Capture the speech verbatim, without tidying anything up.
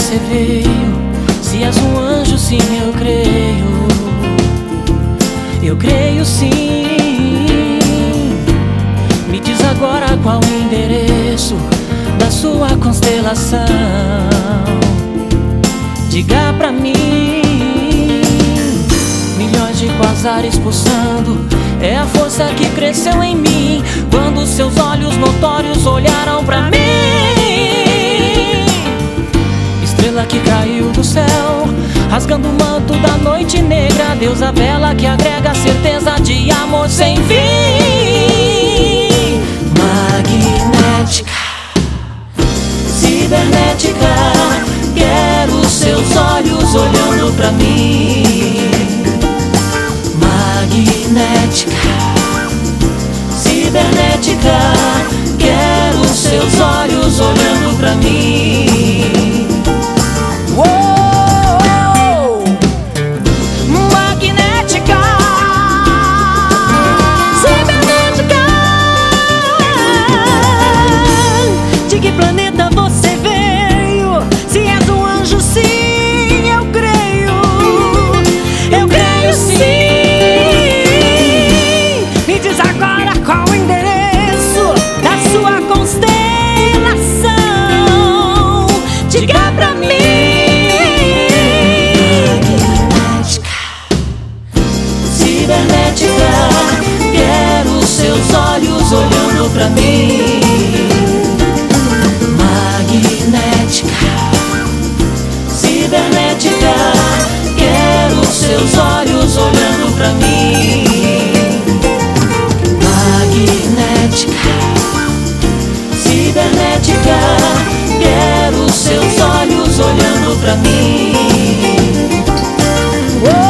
você veio. Se és um anjo, sim, eu creio. Eu creio sim. Me diz agora qual o endereço da sua constelação. Diga pra mim. Milhões de quasares pulsando, é a força que cresceu em mim quando seus olhos notórios olharam pra mim. Estrela que caiu do céu, rasgando o manto da noite negra. Deusa bela que agrega certeza de amor sem fim. Magnética, cibernética, quero seus olhos olhando pra mim. Magnética, cibernética, quero seus olhos olhando pra mim. Uou! Magnética, cibernética, de que planeta você veio? Se és um anjo, sim, eu creio. Eu creio sim. Qual o endereço da sua constelação? Diga pra mim. Magnética, cibernética, quero seus olhos olhando pra mim. Magnética, cibernética, quero seus olhos olhando pra mim. Magnética, cibernética, quero seus olhos olhando pra mim.